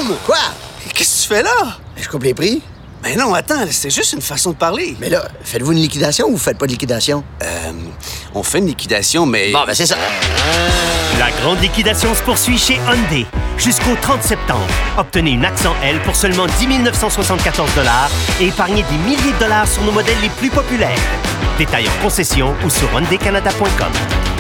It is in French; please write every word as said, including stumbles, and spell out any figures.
Guillaume! Quoi? Qu'est-ce que tu fais là? Je coupe les prix. Mais non, attends, c'est juste une façon de parler. Mais là, faites-vous une liquidation ou vous faites pas de liquidation? Euh, on fait une liquidation, mais... Bon, ben c'est ça. La grande liquidation se poursuit chez Hyundai. Jusqu'au trente septembre, obtenez une Accent L pour seulement dix mille neuf cent soixante-quatorze dollars et épargnez des milliers de dollars sur nos modèles les plus populaires. Détails en concession ou sur hyundai canada point com.